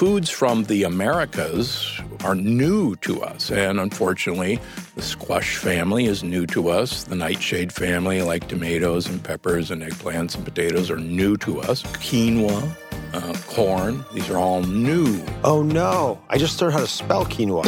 foods from the Americas are new to us. And unfortunately, the squash family is new to us. The nightshade family, like tomatoes and peppers and eggplants and potatoes, are new to us. Quinoa, corn, these are all new. Oh, no. I just learned how to spell quinoa.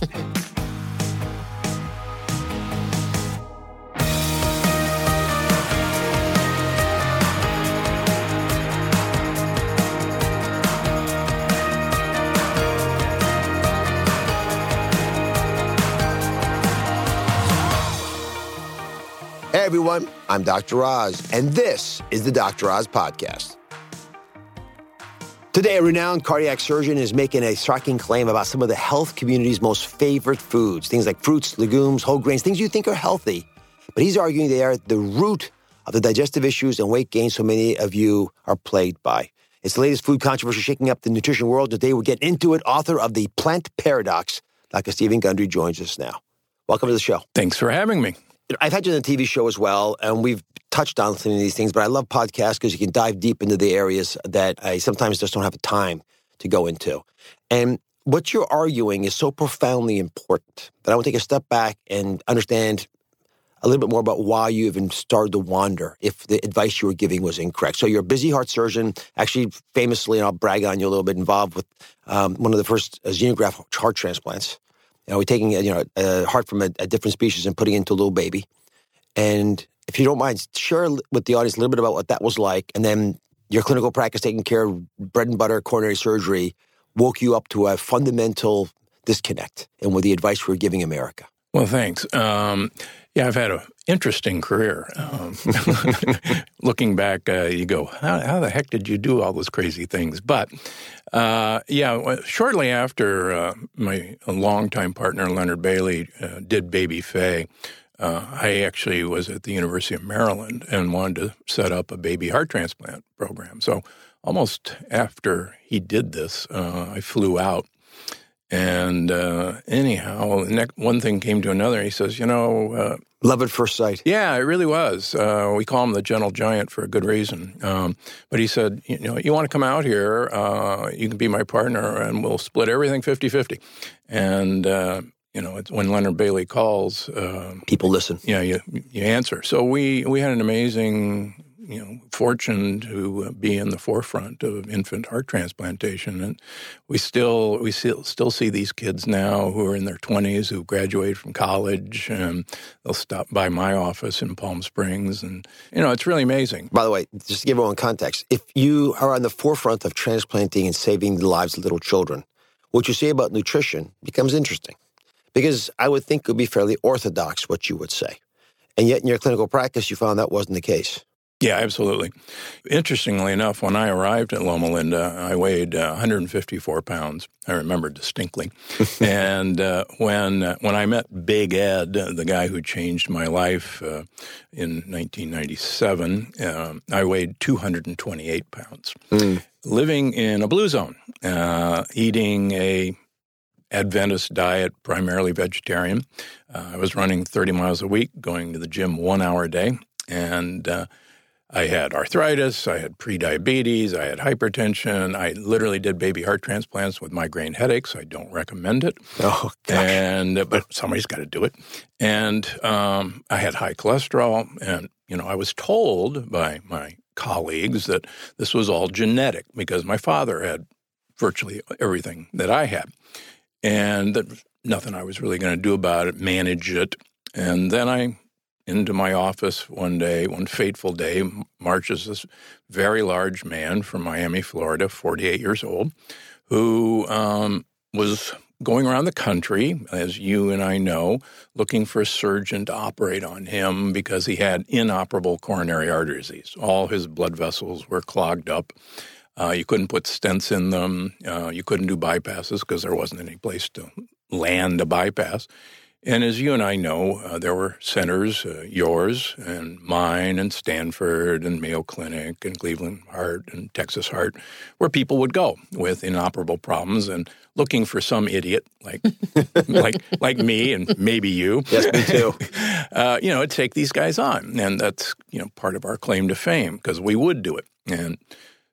Hey, everyone. I'm Dr. Oz, and this is the Dr. Oz Podcast. Today, a renowned cardiac surgeon is making a striking claim about some of the health community's most favorite foods, things like fruits, legumes, whole grains, things you think are healthy. But he's arguing they are at the root of the digestive issues and weight gain so many of you are plagued by. It's the latest food controversy shaking up the nutrition world. Today, we'll get into it. Author of The Plant Paradox, Dr. Stephen Gundry, joins us now. Welcome to the show. Thanks for having me. I've had you on the TV show as well, and we've touched on some of these things, but I love podcasts because you can dive deep into the areas that I sometimes just don't have the time to go into. And what you're arguing is so profoundly important that I want to take a step back and understand a little bit more about why you even started to wonder if the advice you were giving was incorrect. So you're a busy heart surgeon, actually famously, and I'll brag on you a little bit, involved with one of the first xenograft heart transplants. We're taking a heart from a different species and putting it into a little baby. And if you don't mind, share with the audience a little bit about what that was like. And then your clinical practice taking care of bread and butter coronary surgery woke you up to a fundamental disconnect and with the advice we're giving America. Well, thanks. I've had an interesting career. Looking back, you go, how the heck did you do all those crazy things? But, shortly after my longtime partner, Leonard Bailey, did Baby Faye, I actually was at the University of Maryland and wanted to set up a baby heart transplant program. So almost after he did this, I flew out. And anyhow, one thing came to another. He says, love at first sight. Yeah, it really was. We call him the gentle giant for a good reason. But he said, you want to come out here, you can be my partner, and we'll split everything 50-50. And, it's when Leonard Bailey calls. People listen. Yeah, you answer. So we had an amazing fortune to be in the forefront of infant heart transplantation, and we still see these kids now who are in their 20s who graduate from college, and they'll stop by my office in Palm Springs, and it's really amazing. By the way, just to give everyone context, if you are on the forefront of transplanting and saving the lives of little children, what you say about nutrition becomes interesting, because I would think it would be fairly orthodox what you would say, and yet in your clinical practice you found that wasn't the case. Yeah, absolutely. Interestingly enough, when I arrived at Loma Linda, I weighed 154 pounds. I remember distinctly. And when I met Big Ed, the guy who changed my life in 1997, I weighed 228 pounds. Living in a blue zone, eating a Adventist diet, primarily vegetarian. I was running 30 miles a week, going to the gym 1 hour a day, and I had arthritis, I had prediabetes, I had hypertension. I literally did baby heart transplants with migraine headaches. I don't recommend it. Oh, gosh. But somebody's got to do it. And I had high cholesterol. And, I was told by my colleagues that this was all genetic because my father had virtually everything that I had. And that was nothing I was really going to do about it, manage it. And then into my office one fateful day, marches this very large man from Miami, Florida, 48 years old, who was going around the country, as you and I know, looking for a surgeon to operate on him because he had inoperable coronary artery disease. All his blood vessels were clogged up. You couldn't put stents in them. You couldn't do bypasses because there wasn't any place to land a bypass. And as you and I know, there were centers, yours and mine and Stanford and Mayo Clinic and Cleveland Heart and Texas Heart, where people would go with inoperable problems and looking for some idiot like me and maybe you. Yes, me too. To take these guys on. And that's, part of our claim to fame because we would do it. And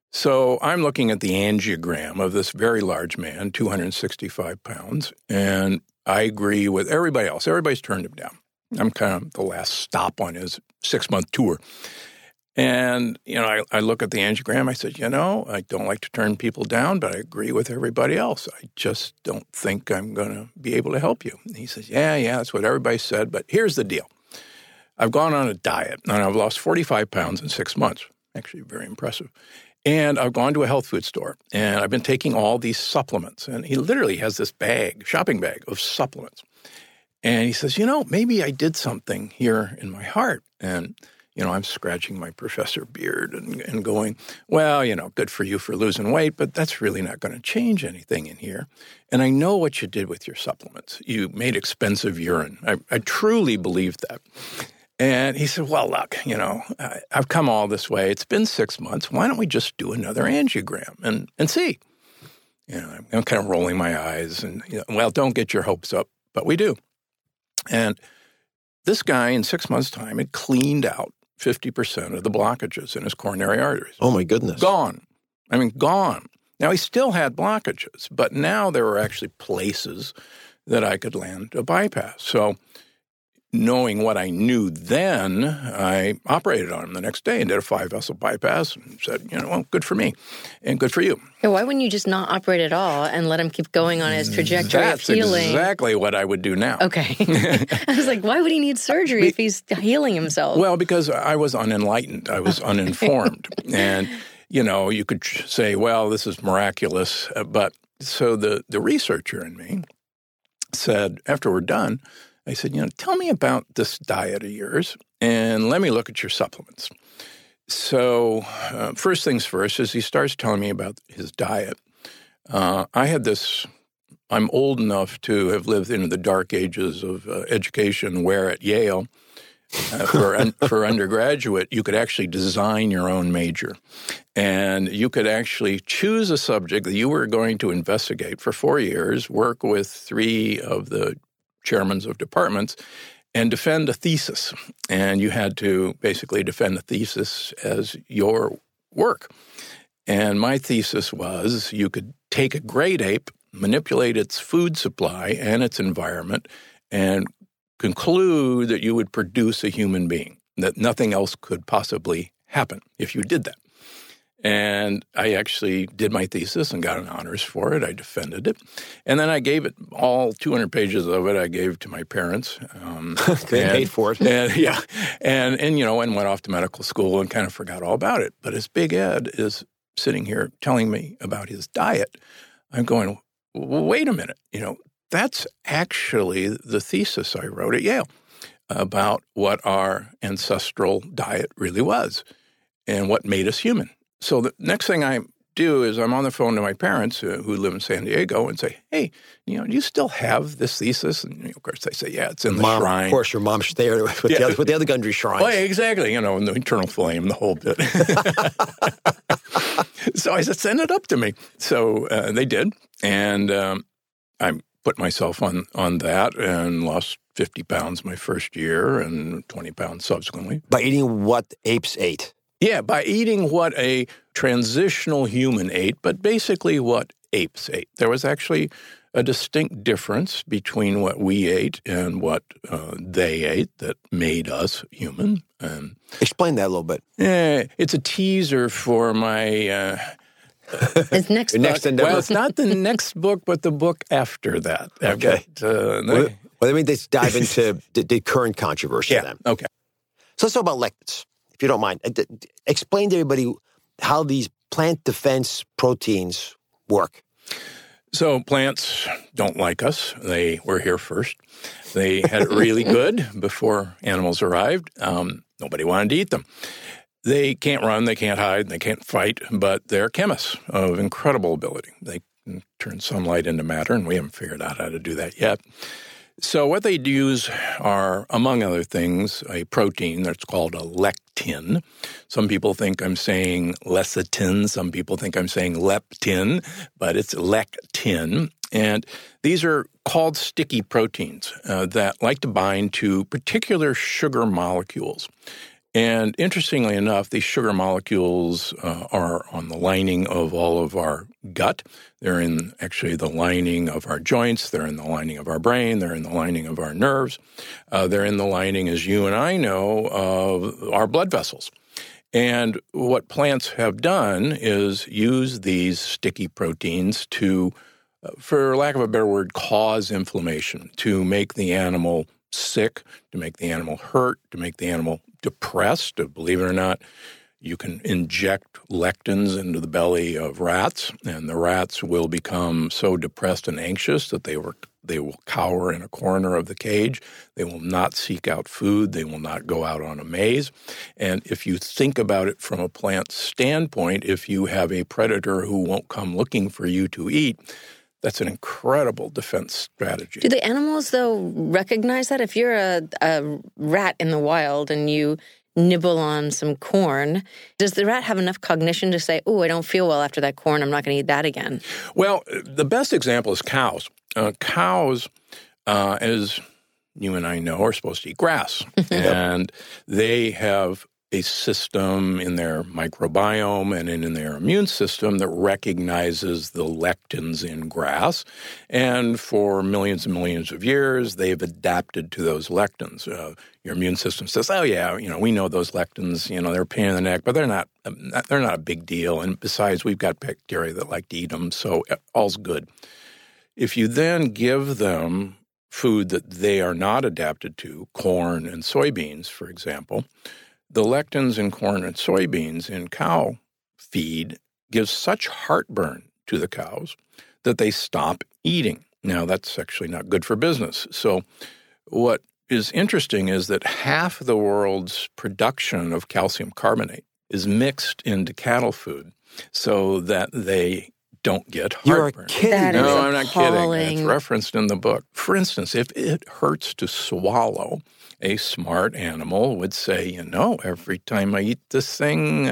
So I'm looking at the angiogram of this very large man, 265 pounds, and I agree with everybody else. Everybody's turned him down. I'm kind of the last stop on his 6-month tour. And, I look at the angiogram. I said, I don't like to turn people down, but I agree with everybody else. I just don't think I'm going to be able to help you. And he says, yeah, that's what everybody said. But here's the deal. I've gone on a diet, and I've lost 45 pounds in 6 months. Actually, very impressive. And I've gone to a health food store, and I've been taking all these supplements. And he literally has this shopping bag of supplements. And he says, maybe I did something here in my heart. And I'm scratching my professor beard and going, well, good for you for losing weight, but that's really not going to change anything in here. And I know what you did with your supplements. You made expensive urine. I truly believe that. And he said, well, look, I've come all this way. It's been 6 months. Why don't we just do another angiogram and see? I'm kind of rolling my eyes and, well, don't get your hopes up, but we do. And this guy in 6 months' time had cleaned out 50% of the blockages in his coronary arteries. Oh, my goodness. Gone. Gone. Now, he still had blockages, but now there were actually places that I could land a bypass. So knowing what I knew then, I operated on him the next day and did a 5-vessel bypass and said, well, good for me and good for you. Yeah, why wouldn't you just not operate at all and let him keep going on his trajectory of healing? That's exactly what I would do now. Okay. I was like, why would he need surgery if he's healing himself? Well, because I was unenlightened. I was uninformed. And, you could say, well, this is miraculous. But so the researcher in me said, after we're done, I said, tell me about this diet of yours and let me look at your supplements. So first things first, as he starts telling me about his diet, I had this, I'm old enough to have lived in the dark ages of education where at Yale, for undergraduate, you could actually design your own major. And you could actually choose a subject that you were going to investigate for 4 years, work with 3 of the chairmen of departments, and defend a thesis. And you had to basically defend a thesis as your work. And my thesis was you could take a great ape, manipulate its food supply and its environment, and conclude that you would produce a human being, that nothing else could possibly happen if you did that. And I actually did my thesis and got an honors for it. I defended it. And then I gave it, all 200 pages of it, I gave to my parents. They paid for it. And went off to medical school and kind of forgot all about it. But as Big Ed is sitting here telling me about his diet, I'm going, well, wait a minute. That's actually the thesis I wrote at Yale about what our ancestral diet really was and what made us human. So the next thing I do is I'm on the phone to my parents who live in San Diego and say, hey, do you still have this thesis? And of course they say, yeah, it's in the shrine. Of course, your mom's there with the other Gundry shrines. Well, exactly, in the eternal flame, the whole bit. So I said, send it up to me. So they did. And I put myself on that and lost 50 pounds my first year and 20 pounds subsequently. By eating what apes ate? Yeah, by eating what a transitional human ate, but basically what apes ate. There was actually a distinct difference between what we ate and what they ate that made us human. Explain that a little bit. It's a teaser for my... His next book. Well, it's not the next book, but the book after that. Okay. Let me just dive into the current controversy then. Okay. So let's talk about lectins, if you don't mind. Explain to everybody how these plant defense proteins work. So plants don't like us. They were here first. They had it really good before animals arrived. Nobody wanted to eat them. They can't run, they can't hide, they can't fight, but they're chemists of incredible ability. They can turn sunlight into matter, and we haven't figured out how to do that yet. So what they use are, among other things, a protein that's called a lectin. Some people think I'm saying lecithin. Some people think I'm saying leptin, but it's lectin. And these are called sticky proteins that like to bind to particular sugar molecules. And interestingly enough, these sugar molecules are on the lining of all of our gut. They're in actually the lining of our joints. They're in the lining of our brain. They're in the lining of our nerves. They're in the lining, as you and I know, of our blood vessels. And what plants have done is use these sticky proteins to, for lack of a better word, cause inflammation, to make the animal sick, to make the animal hurt, to make the animal depressed. Believe it or not, you can inject lectins into the belly of rats, and the rats will become so depressed and anxious that they will cower in a corner of the cage. They will not seek out food. They will not go out on a maze. And if you think about it from a plant standpoint, if you have a predator who won't come looking for you to eat, that's an incredible defense strategy. Do the animals, though, recognize that? If you're a rat in the wild and you nibble on some corn, does the rat have enough cognition to say, oh, I don't feel well after that corn, I'm not going to eat that again? Well, the best example is cows. Cows, as you and I know, are supposed to eat grass. And they have a system in their microbiome and in their immune system that recognizes the lectins in grass. And for millions and millions of years, they've adapted to those lectins. Your immune system says, oh, yeah, we know those lectins, they're a pain in the neck, but they're not a big deal. And besides, we've got bacteria that like to eat them, so all's good. If you then give them food that they are not adapted to, corn and soybeans, for example, the lectins in corn and soybeans in cow feed gives such heartburn to the cows that they stop eating. Now, that's actually not good for business. So what is interesting is that half the world's production of calcium carbonate is mixed into cattle food so that they don't get heartburn. You're kidding. That is No, I'm not kidding. appalling. It's referenced in the book. For instance, if it hurts to swallow, a smart animal would say, every time I eat this thing,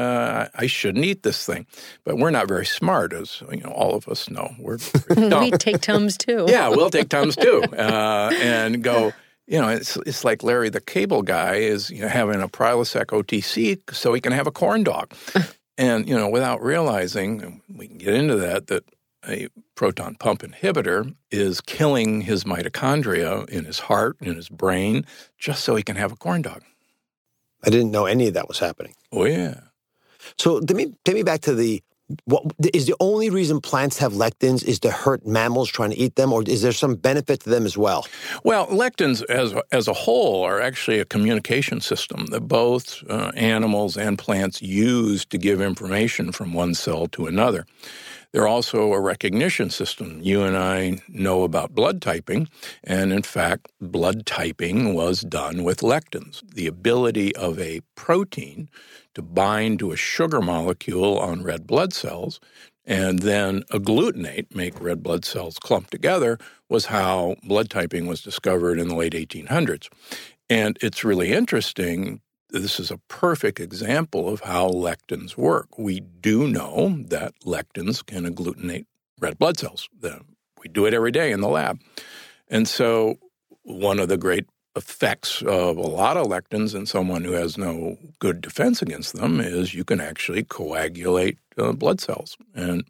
I shouldn't eat this thing. But we're not very smart, as all of us know. We're very dumb. We take Tums, too. Yeah, we'll take Tums, too. And go, it's like Larry the Cable Guy is having a Prilosec OTC so he can have a corn dog. And, without realizing, and we can get into that a proton pump inhibitor is killing his mitochondria in his heart, in his brain, just so he can have a corn dog. I didn't know any of that was happening. Oh, yeah. So take me back to what is the only reason plants have lectins is to hurt mammals trying to eat them, or is there some benefit to them as well? Well, lectins as a whole are actually a communication system that both animals and plants use to give information from one cell to another. They're also a recognition system. You and I know about blood typing, and in fact, blood typing was done with lectins. The ability of a protein to bind to a sugar molecule on red blood cells and then agglutinate, make red blood cells clump together, was how blood typing was discovered in the late 1800s. And it's really interesting. This is a perfect example of how lectins work. We do know that lectins can agglutinate red blood cells. We do it every day in the lab. And so one of the great effects of a lot of lectins in someone who has no good defense against them is you can actually coagulate blood cells. And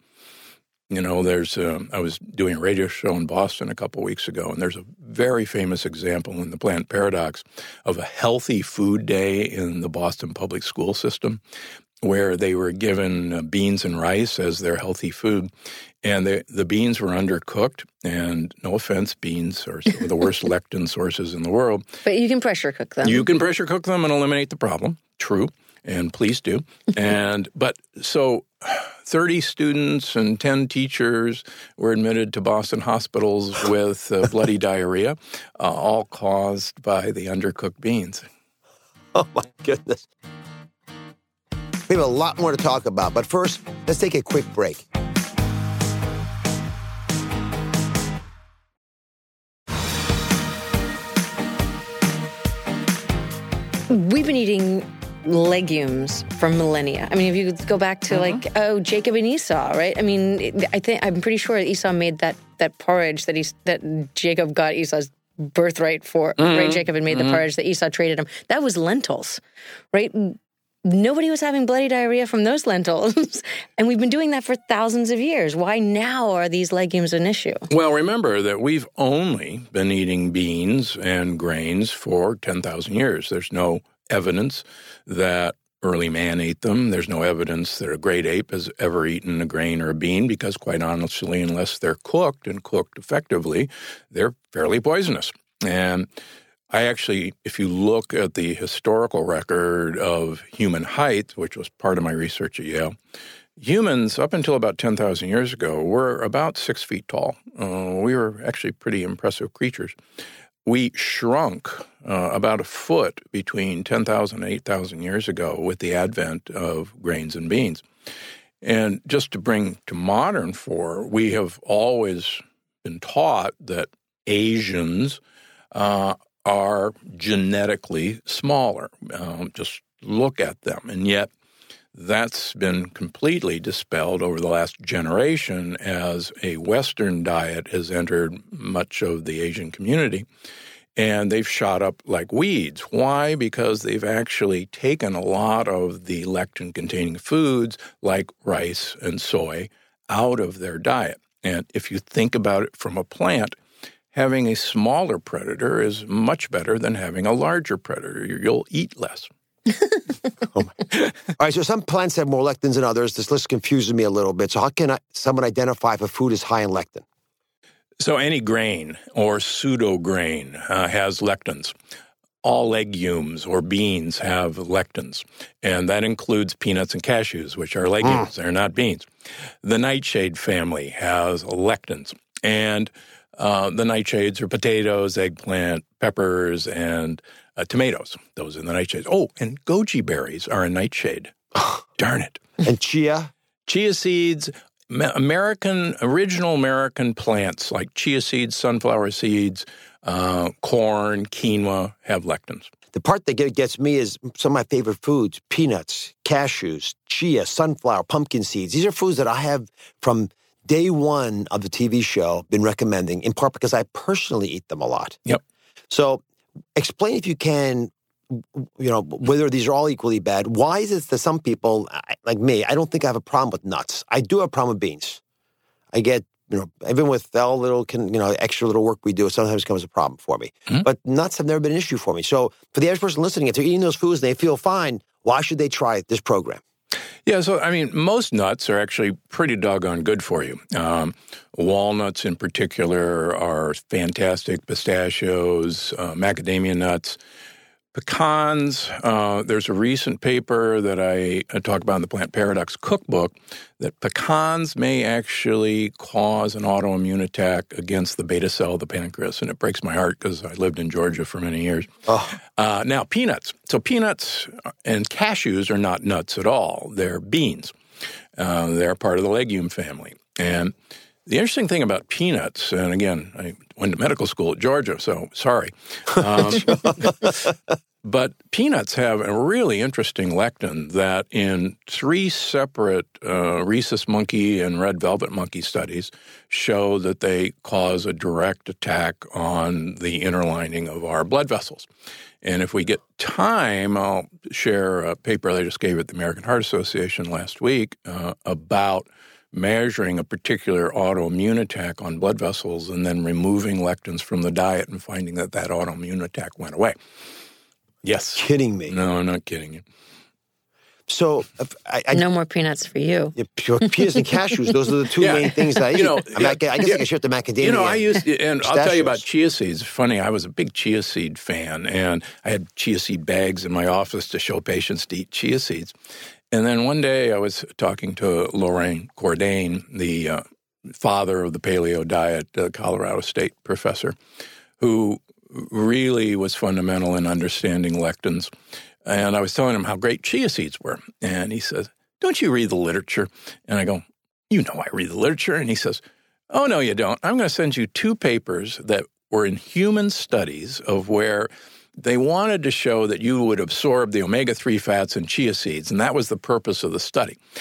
I was doing a radio show in Boston a couple weeks ago, and there's a very famous example in the Plant Paradox of a healthy food day in the Boston public school system where they were given beans and rice as their healthy food, and the beans were undercooked, and no offense, beans are some of the worst lectin sources in the world. But you can pressure cook them. You can pressure cook them and eliminate the problem. True. And please do. But so 30 students and 10 teachers were admitted to Boston hospitals with bloody diarrhea, all caused by the undercooked beans. Oh, my goodness. We have a lot more to talk about, but first, let's take a quick break. We've been eating legumes for millennia. I mean, if you go back to Jacob and Esau, right? I mean, I'm pretty sure Esau made that porridge that Jacob got Esau's birthright for, right? Jacob had made the porridge that Esau traded him. That was lentils, right? Nobody was having bloody diarrhea from those lentils. And we've been doing that for thousands of years. Why now are these legumes an issue? Well, remember that we've only been eating beans and grains for 10,000 years. There's no evidence that early man ate them. There's no evidence that a great ape has ever eaten a grain or a bean because, quite honestly, unless they're cooked and cooked effectively, they're fairly poisonous. And I actually, if you look at the historical record of human height, which was part of my research at Yale, humans, up until about 10,000 years ago, were about 6 feet tall. We were actually pretty impressive creatures. We shrunk about a foot between 10,000 and 8,000 years ago with the advent of grains and beans. And just to bring to modern fore, we have always been taught that Asians are genetically smaller. Just look at them. And yet that's been completely dispelled over the last generation as a Western diet has entered much of the Asian community. And they've shot up like weeds. Why? Because they've actually taken a lot of the lectin-containing foods like rice and soy out of their diet. And if you think about it from a plant, having a smaller predator is much better than having a larger predator. You'll eat less. All right, so some plants have more lectins than others. This list confuses me a little bit. So how can someone identify if a food is high in lectin? So any grain or pseudo-grain has lectins. All legumes or beans have lectins, and that includes peanuts and cashews, which are legumes. They're not beans. The nightshade family has lectins, and the nightshades are potatoes, eggplant, peppers, and tomatoes. Those are the nightshades. Oh, and goji berries are a nightshade. Darn it. And chia? Chia seeds, original American plants like chia seeds, sunflower seeds, corn, quinoa have lectins. The part that gets me is some of my favorite foods, peanuts, cashews, chia, sunflower, pumpkin seeds. These are foods that I have from day one of the TV show been recommending, in part because I personally eat them a lot. Yep. So explain, if you can, whether these are all equally bad. Why is it that some people, like me, I don't think I have a problem with nuts. I do have a problem with beans. I get, even with all little, extra little work we do, it sometimes becomes a problem for me. Mm-hmm. But nuts have never been an issue for me. So for the average person listening, if they're eating those foods and they feel fine, why should they try this program? Yeah, so, most nuts are actually pretty doggone good for you. Walnuts in particular are fantastic, pistachios, macadamia nuts. Pecans, there's a recent paper that I talk about in the Plant Paradox cookbook that pecans may actually cause an autoimmune attack against the beta cell of the pancreas, and it breaks my heart because I lived in Georgia for many years. Oh. Now, peanuts. So peanuts and cashews are not nuts at all. They're beans. They're part of the legume family. And the interesting thing about peanuts, and again, I went to medical school at Georgia, so sorry. But peanuts have a really interesting lectin that in 3 separate rhesus monkey and red velvet monkey studies show that they cause a direct attack on the inner lining of our blood vessels. And if we get time, I'll share a paper I just gave at the American Heart Association last week about measuring a particular autoimmune attack on blood vessels and then removing lectins from the diet and finding that autoimmune attack went away. Yes. Kidding me. No, I'm not kidding you. So, no more peanuts for you. Yeah, peanuts and cashews, those are the two main things that I eat. I guess I can shift to macadamia. I used to, and I'll tell you about chia seeds. Funny, I was a big chia seed fan, and I had chia seed bags in my office to show patients to eat chia seeds. And then one day I was talking to Lorraine Cordain, the father of the paleo diet, Colorado State professor, who really was fundamental in understanding lectins. And I was telling him how great chia seeds were. And he says, "Don't you read the literature?" And I go, "You know I read the literature." And he says, "Oh, no, you don't. I'm going to send you 2 papers that were in human studies of where they wanted to show that you would absorb the omega-3 fats in chia seeds, and that was the purpose of the study.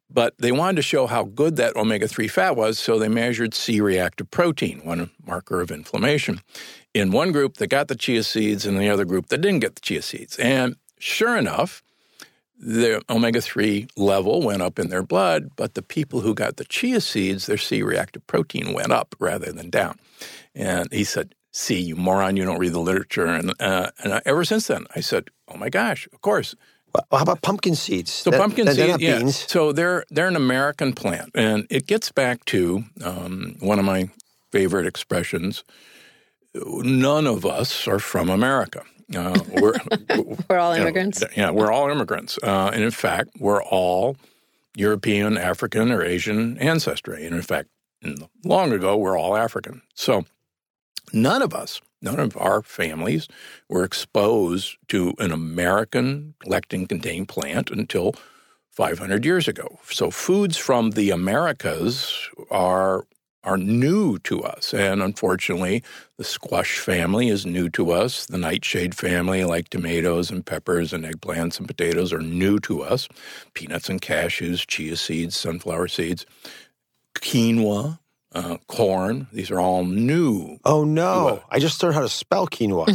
But they wanted to show how good that omega-3 fat was, so they measured C-reactive protein, one marker of inflammation, in one group that got the chia seeds and the other group that didn't get the chia seeds. And sure enough, the omega-3 level went up in their blood, but the people who got the chia seeds, their C-reactive protein went up rather than down. And he said, "See, you moron, you don't read the literature." And ever since then, I said, "Oh my gosh, of course." Well, how about pumpkin seeds? So pumpkin seeds, yeah. Beans. So they're an American plant, and it gets back to one of my favorite expressions. None of us are from America. We're all immigrants. We're all immigrants. And in fact, we're all European, African, or Asian ancestry. And in fact, long ago, we're all African. So none of our families were exposed to an American lectin-containing plant until 500 years ago. So foods from the Americas are new to us. And unfortunately, the squash family is new to us. The nightshade family, like tomatoes and peppers and eggplants and potatoes, are new to us. Peanuts and cashews, chia seeds, sunflower seeds, quinoa, corn. These are all new. Oh, no. I just learned how to spell quinoa.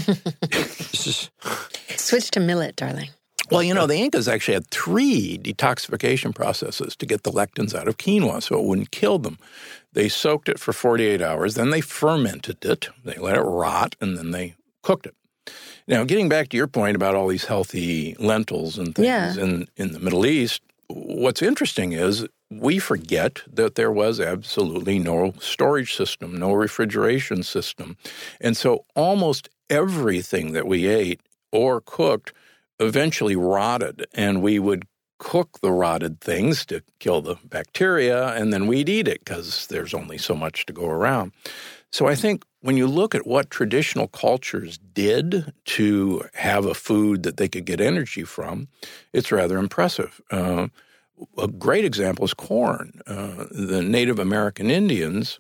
Switch to millet, darling. Well, the Incas actually had 3 detoxification processes to get the lectins out of quinoa so it wouldn't kill them. They soaked it for 48 hours, then they fermented it, they let it rot, and then they cooked it. Now, getting back to your point about all these healthy lentils and things in the Middle East, what's interesting is we forget that there was absolutely no storage system, no refrigeration system. And so almost everything that we ate or cooked eventually rotted, and we would cook the rotted things to kill the bacteria, and then we'd eat it because there's only so much to go around. So I think when you look at what traditional cultures did to have a food that they could get energy from, it's rather impressive. A great example is corn. The Native American Indians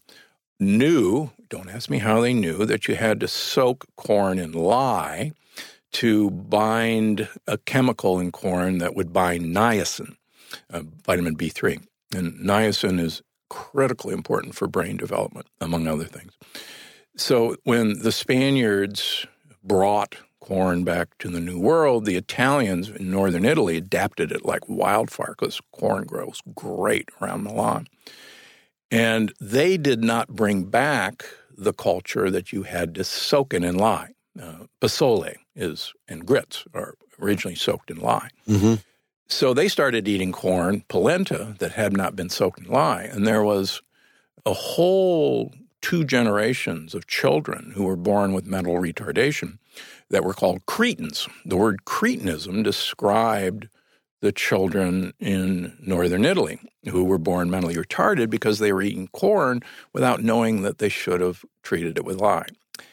knew, don't ask me how they knew, that you had to soak corn in lye to bind a chemical in corn that would bind niacin, vitamin B3. And niacin is critically important for brain development, among other things. So when the Spaniards brought corn back to the New World, the Italians in northern Italy adapted it like wildfire because corn grows great around Milan. And they did not bring back the culture that you had to soak it in lye. Pozole and grits are originally soaked in lye. Mm-hmm. So they started eating corn, polenta, that had not been soaked in lye. And there was a whole 2 generations of children who were born with mental retardation that were called cretins. The word cretinism described the children in northern Italy who were born mentally retarded because they were eating corn without knowing that they should have treated it with lye.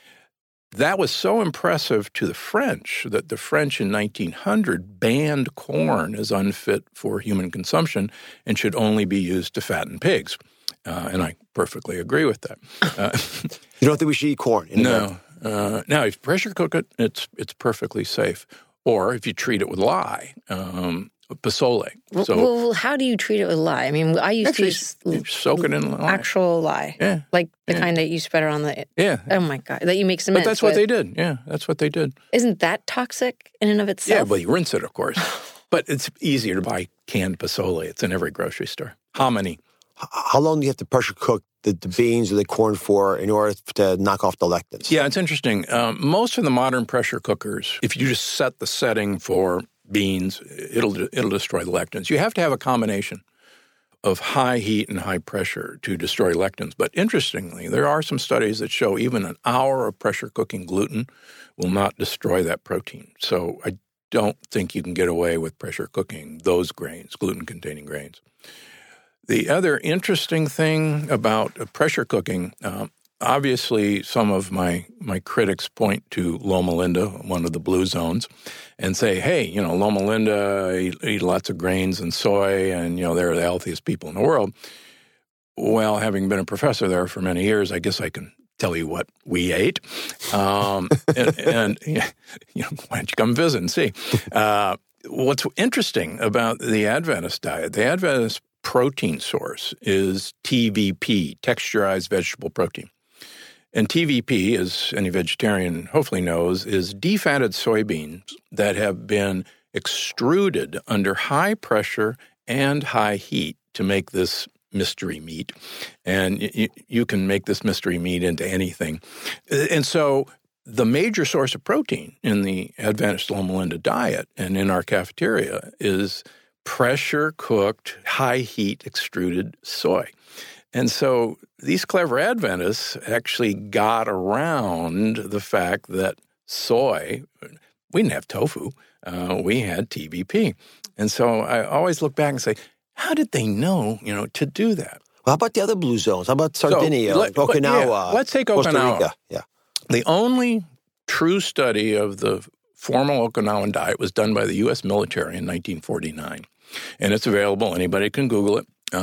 That was so impressive to the French that the French in 1900 banned corn as unfit for human consumption and should only be used to fatten pigs. And I perfectly agree with that. You don't think we should eat corn? No. Now, if you pressure cook it, it's perfectly safe. Or if you treat it with lye, pozole. Well, how do you treat it with lye? I mean, I used to use soak it in lye. Actual lye. Yeah. Like the kind that you spread on the... Yeah. Oh, my God. That you make cement But that's what they did. Yeah, that's what they did. Isn't that toxic in and of itself? Yeah, well, you rinse it, of course. But it's easier to buy canned pozole. It's in every grocery store. Hominy. How long do you have to pressure cook the beans or the corn for in order to knock off the lectins? Yeah, it's interesting. Most of the modern pressure cookers, if you just set the setting for beans, it'll destroy the lectins. You have to have a combination of high heat and high pressure to destroy lectins. But interestingly, there are some studies that show even an hour of pressure cooking gluten will not destroy that protein. So I don't think you can get away with pressure cooking those grains, gluten-containing grains. The other interesting thing about pressure cooking, obviously some of my critics point to Loma Linda, one of the blue zones, and say, hey, Loma Linda eat lots of grains and soy, and, they're the healthiest people in the world. Well, having been a professor there for many years, I guess I can tell you what we ate. And why don't you come visit and see? What's interesting about the Adventist diet, the Adventists protein source is TVP, texturized vegetable protein. And TVP, as any vegetarian hopefully knows, is defatted soybeans that have been extruded under high pressure and high heat to make this mystery meat. And you can make this mystery meat into anything. And so the major source of protein in the Adventist Loma Linda diet and in our cafeteria is pressure-cooked, high-heat extruded soy. And so these clever Adventists actually got around the fact that soy, we didn't have tofu, we had TVP. And so I always look back and say, how did they know, to do that? Well, how about the other blue zones? How about Sardinia, Okinawa? Let's take Costa Okinawa. Rica. Yeah. The only true study of the formal Okinawan diet was done by the U.S. military in 1949. And it's available. Anybody can Google it.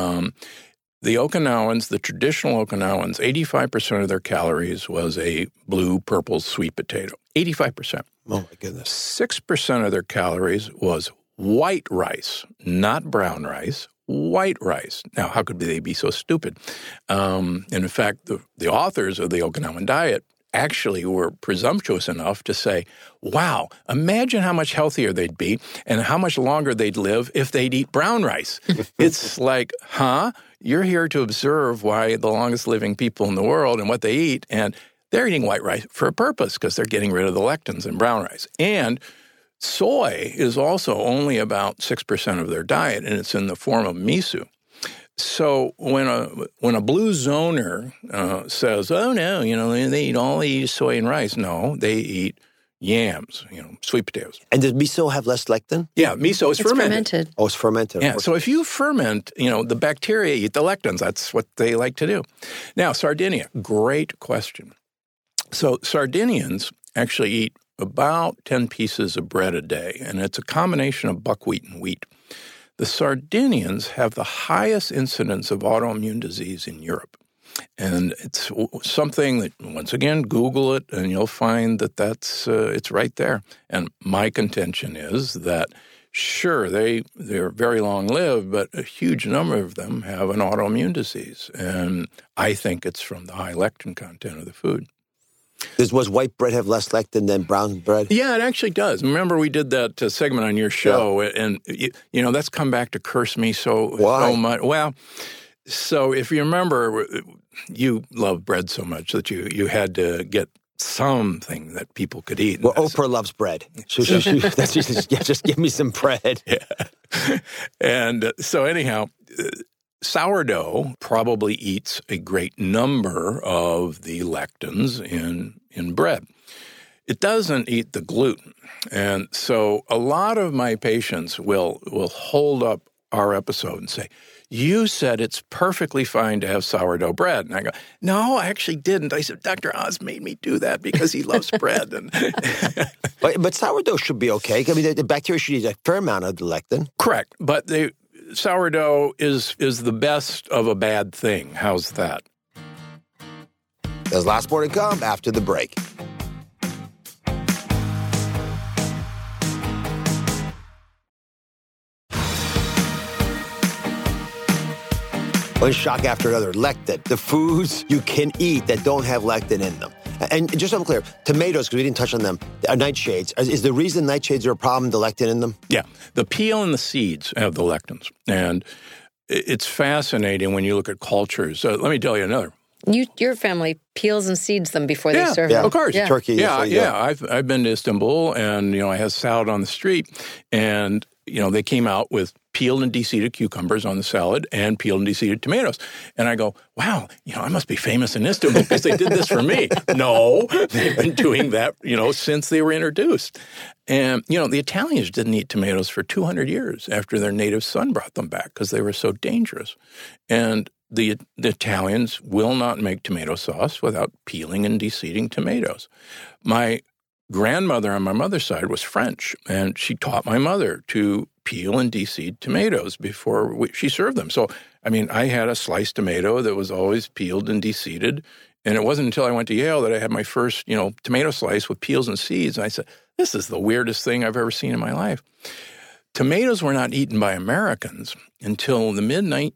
The Okinawans, the traditional Okinawans, 85% of their calories was a blue-purple sweet potato. 85%. Oh, my goodness. 6% of their calories was white rice, not brown rice, white rice. Now, how could they be so stupid? And in fact, the authors of the Okinawan diet actually were presumptuous enough to say, wow, imagine how much healthier they'd be and how much longer they'd live if they'd eat brown rice. It's like, you're here to observe why the longest living people in the world and what they eat, and they're eating white rice for a purpose because they're getting rid of the lectins in brown rice. And soy is also only about 6% of their diet, and it's in the form of miso. So when a blue zoner says, oh, no, they eat soy and rice. No, they eat yams, sweet potatoes. And does miso have less lectin? Yeah, miso is fermented. Oh, it's fermented. Yeah, so if you ferment, the bacteria eat the lectins. That's what they like to do. Now, Sardinia, great question. So Sardinians actually eat about 10 pieces of bread a day, and it's a combination of buckwheat and wheat. The Sardinians have the highest incidence of autoimmune disease in Europe. And it's something that, once again, Google it, and you'll find that it's right there. And my contention is that, sure, they're very long-lived, but a huge number of them have an autoimmune disease. And I think it's from the high lectin content of the food. Was white bread have less lectin than brown bread? Yeah, it actually does. Remember, we did that segment on your show, and that's come back to curse me so much. Well, so if you remember, you love bread so much that you had to get something that people could eat. Well, Oprah loves bread. Just give me some bread. Yeah. And so anyhow, sourdough probably eats a great number of the lectins in bread. It doesn't eat the gluten. And so a lot of my patients will hold up our episode and say, you said it's perfectly fine to have sourdough bread. And I go, no, I actually didn't. I said, Dr. Oz made me do that because he loves bread. And but sourdough should be okay. I mean, the bacteria should eat a fair amount of the lectin. Correct. But sourdough is the best of a bad thing. How's that? There's lots more to come after the break. One shock after another. Lectin. The foods you can eat that don't have lectin in them. And just so I'm clear, tomatoes, because we didn't touch on them, are nightshades. Is the reason nightshades are a problem the lectin in them? Yeah. The peel and the seeds have the lectins. And it's fascinating when you look at cultures. Let me tell you another. Your family peels and seeds them before they serve them. Of course. Yeah. Turkey. Yeah. I've been to Istanbul, and, I had salad on the street, and, they came out with peeled and de-seeded cucumbers on the salad and peeled and de-seeded tomatoes. And I go, wow, I must be famous in Istanbul because they did this for me. No, they've been doing that, since they were introduced. And, the Italians didn't eat tomatoes for 200 years after their native son brought them back because they were so dangerous. And the Italians will not make tomato sauce without peeling and de-seeding tomatoes. My grandmother on my mother's side was French, and she taught my mother to peel and de-seed tomatoes before she served them. So, I had a sliced tomato that was always peeled and de-seeded, and it wasn't until I went to Yale that I had my first, tomato slice with peels and seeds, and I said, this is the weirdest thing I've ever seen in my life. tomatoes were not eaten by Americans until the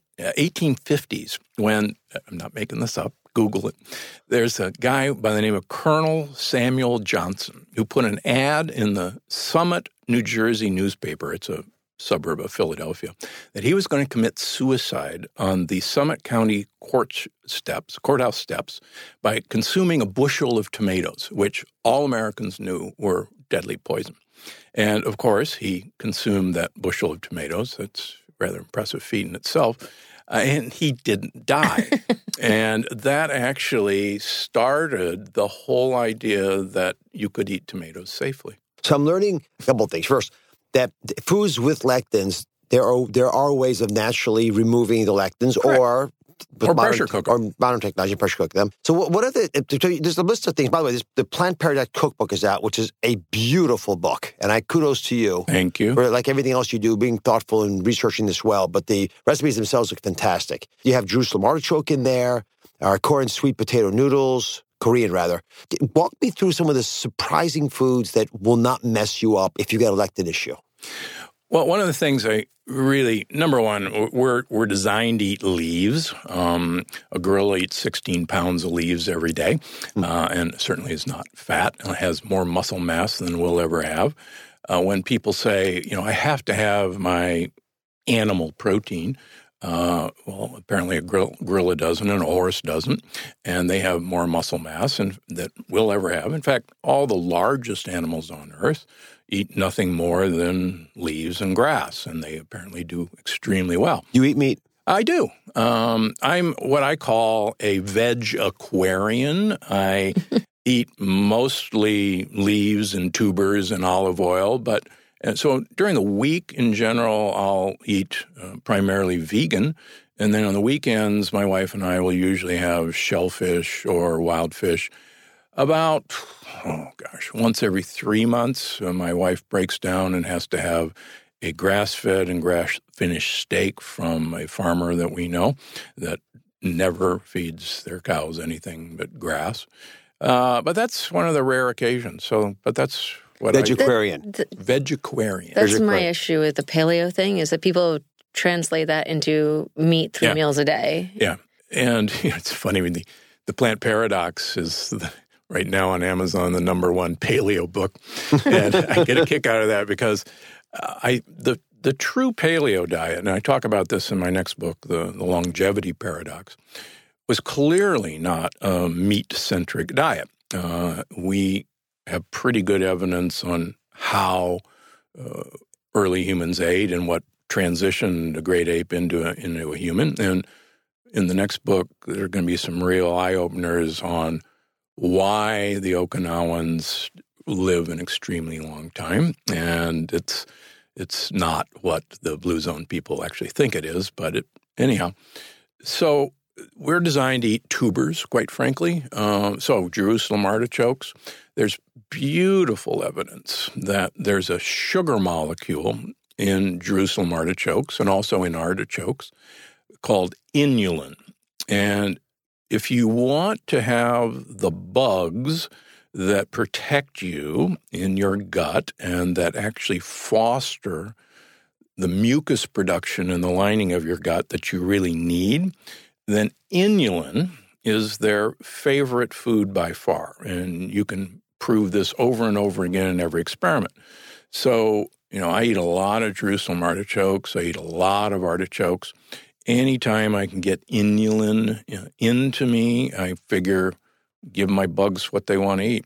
mid-1850s when, I'm not making this up, Google it, there's a guy by the name of Colonel Samuel Johnson who put an ad in the Summit, New Jersey newspaper, it's a suburb of Philadelphia, that he was going to commit suicide on the Summit County courthouse steps by consuming a bushel of tomatoes, which all Americans knew were deadly poison. And, of course, he consumed that bushel of tomatoes. That's a rather impressive feat in itself. And he didn't die. And that actually started the whole idea that you could eat tomatoes safely. So I'm learning a couple of things. First, that foods with lectins, there are ways of naturally removing the lectins, or pressure cooker, or modern technology, pressure cook them. So what are there's a list of things. By the way, the Plant Paradox Cookbook is out, which is a beautiful book, and I kudos to you. Thank you. For, like everything else you do, being thoughtful and researching this well. But the recipes themselves look fantastic. You have Jerusalem artichoke in there, Korean sweet potato noodles. Korean, rather. Walk me through some of the surprising foods that will not mess you up if you get a lectin issue. Well, one of the things number one, we're designed to eat leaves. A gorilla eats 16 pounds of leaves every day, and certainly is not fat. It has more muscle mass than we'll ever have. When people say, I have to have my animal protein, well, apparently a gorilla doesn't and a horse doesn't, and they have more muscle mass that we'll ever have. In fact, all the largest animals on Earth eat nothing more than leaves and grass, and they apparently do extremely well. You eat meat? I do. I'm what I call a veg-aquarian. I eat mostly leaves and tubers and olive oil, and so during the week, in general, I'll eat primarily vegan. And then on the weekends, my wife and I will usually have shellfish or wild fish. About, once every 3 months, my wife breaks down and has to have a grass-fed and grass-finished steak from a farmer that we know that never feeds their cows anything but grass. But that's one of the rare occasions. But that's what Vegetarian. Vegetarian. That's my issue with the paleo thing, is that people translate that into meat 3 meals a day. Yeah. And it's funny, the Plant Paradox is right now on Amazon the #1 paleo book. And I get a kick out of that because the true paleo diet, and I talk about this in my next book, The Longevity Paradox, was clearly not a meat-centric diet. We have pretty good evidence on how early humans ate and what transitioned a great ape into a human. And in the next book, there are going to be some real eye-openers on why the Okinawans live an extremely long time. And it's not what the Blue Zone people actually think it is, but anyhow. So we're designed to eat tubers, quite frankly. So Jerusalem artichokes, there's beautiful evidence that there's a sugar molecule in Jerusalem artichokes and also in artichokes called inulin. And if you want to have the bugs that protect you in your gut and that actually foster the mucus production in the lining of your gut that you really need, then inulin is their favorite food by far. And you can prove this over and over again in every experiment. So, I eat a lot of Jerusalem artichokes. I eat a lot of artichokes. Anytime I can get inulin into me, I figure give my bugs what they want to eat.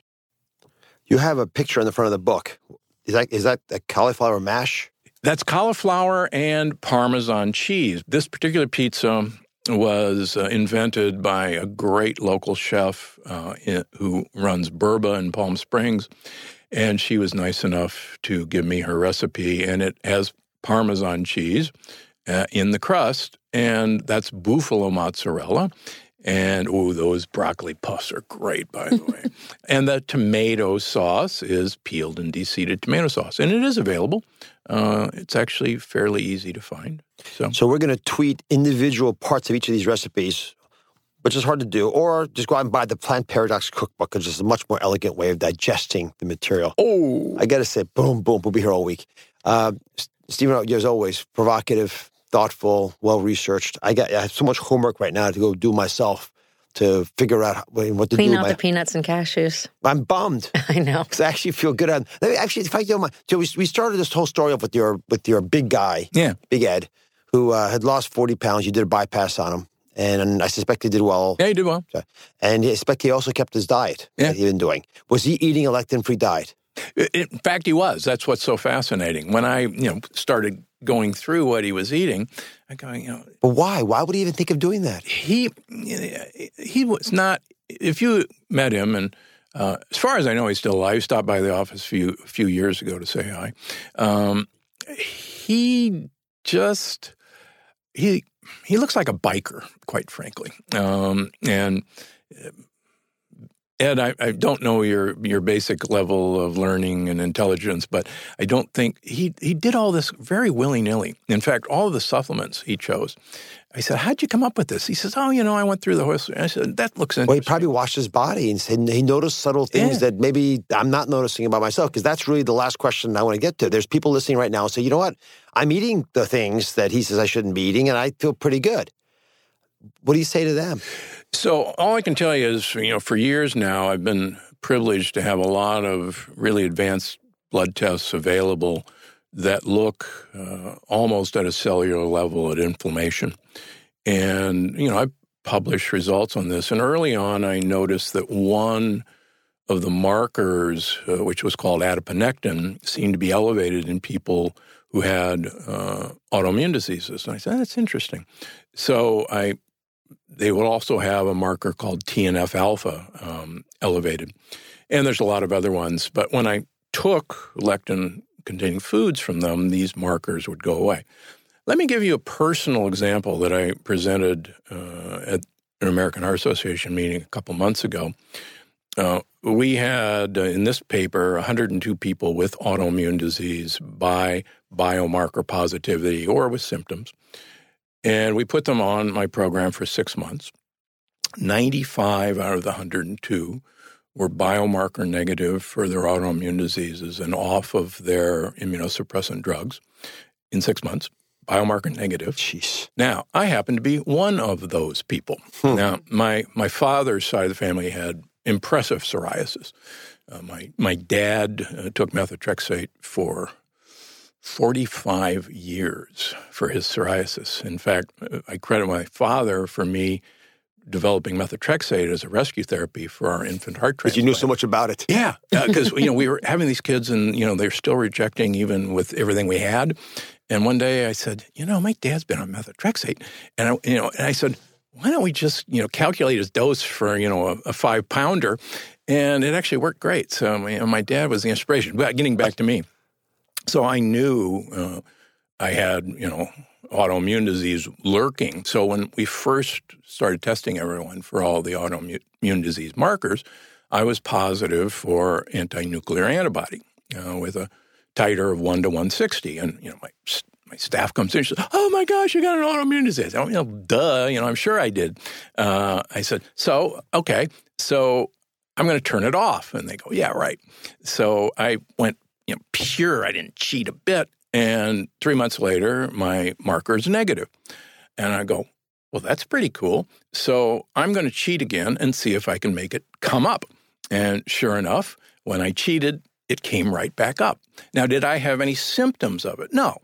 You have a picture on the front of the book. Is that a cauliflower mash? That's cauliflower and Parmesan cheese. This particular pizza was invented by a great local chef who runs Burba in Palm Springs, and she was nice enough to give me her recipe, and it has Parmesan cheese in the crust, and that's buffalo mozzarella. And, those broccoli puffs are great, by the way. And the tomato sauce is peeled and de-seeded tomato sauce. And it is available. It's actually fairly easy to find. So we're going to tweet individual parts of each of these recipes, which is hard to do, or just go out and buy the Plant Paradox Cookbook, because it's a much more elegant way of digesting the material. Oh! I got to say, boom, boom, we'll be here all week. Stephen, as always, provocative, thoughtful, well-researched. I have so much homework right now to go do myself to figure out what to do. Clean out the peanuts and cashews. I'm bummed. I know. Because I actually feel good. Actually, if I don't mind, so we started this whole story off with your big guy, Big Ed, who had lost 40 pounds. You did a bypass on him. And I suspect he did well. Yeah, he did well. And I suspect he also kept his diet that he'd been doing. Was he eating a lectin-free diet? In fact, he was. That's what's so fascinating. When I, started going through what he was eating, I go, But why? Why would he even think of doing that? He was not. If you met him, and as far as I know, he's still alive. He stopped by the office a few years ago to say hi. He looks like a biker, quite frankly. And Ed, I don't know your basic level of learning and intelligence, but I don't think he did all this very willy-nilly. In fact, all of the supplements he chose. I said, how'd you come up with this? He says, I went through the whole history. I said, that looks interesting. Well, he probably washed his body and he noticed subtle things that maybe I'm not noticing about myself, because that's really the last question I want to get to. There's people listening right now who say, you know what? I'm eating the things that he says I shouldn't be eating, and I feel pretty good. What do you say to them? So all I can tell you is, for years now, I've been privileged to have a lot of really advanced blood tests available that look almost at a cellular level at inflammation. And, I published results on this. And early on, I noticed that one of the markers, which was called adiponectin, seemed to be elevated in people who had autoimmune diseases. And I said, that's interesting. So they would also have a marker called TNF-alpha elevated. And there's a lot of other ones. But when I took lectin-containing foods from them, these markers would go away. Let me give you a personal example that I presented at an American Heart Association meeting a couple months ago. We had, in this paper, 102 people with autoimmune disease by biomarker positivity or with symptoms. And we put them on my program for 6 months. 95 out of the 102 were biomarker negative for their autoimmune diseases and off of their immunosuppressant drugs in 6 months. Biomarker negative. Jeez. Now, I happen to be one of those people. Now, my father's side of the family had impressive psoriasis. My dad took methotrexate for 45 years for his psoriasis. In fact, I credit my father for me developing methotrexate as a rescue therapy for our infant heart transplant. Because you knew so much about it. Yeah, because we were having these kids and, they're still rejecting even with everything we had. And one day I said, my dad's been on methotrexate. And, I said, why don't we just, calculate his dose for, a 5-pounder? And it actually worked great. So my dad was the inspiration. But getting back to me. So I knew I had, autoimmune disease lurking. So when we first started testing everyone for all the autoimmune disease markers, I was positive for anti-nuclear antibody with a titer of 1 to 160. And, my staff comes in and says, oh, my gosh, you got an autoimmune disease. Duh, I'm sure I did. I said, okay, so I'm going to turn it off. And they go, yeah, right. So I went pure. I didn't cheat a bit. And 3 months later, my marker is negative. And I go, well, that's pretty cool. So I'm going to cheat again and see if I can make it come up. And sure enough, when I cheated, it came right back up. Now, did I have any symptoms of it? No.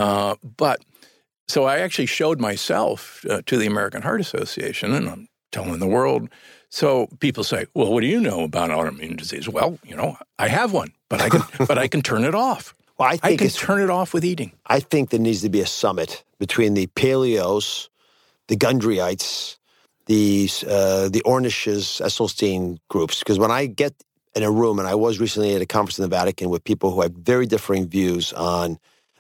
But so I actually showed myself to the American Heart Association, and I'm telling the world. So people say, well, what do you know about autoimmune disease? Well, I have one, but I can turn it off. Well, I can turn it off with eating. I think there needs to be a summit between the paleos, the Gundryites, the Ornishes, Esselstyn groups. Because when I get in a room, and I was recently at a conference in the Vatican with people who have very differing views on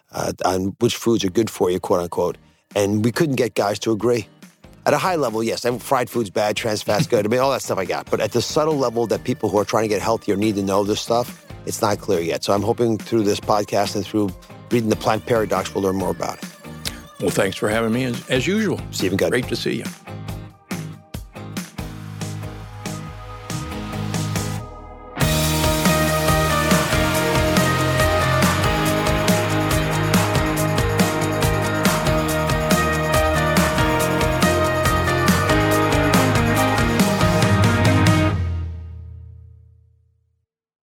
which foods are good for you, quote unquote, and we couldn't get guys to agree. At a high level, yes, fried food's bad, trans fat's good. All that stuff I got. But at the subtle level that people who are trying to get healthier need to know this stuff, it's not clear yet. So I'm hoping through this podcast and through reading The Plant Paradox, we'll learn more about it. Well, thanks for having me as usual. Stephen Gundry. Great to see you.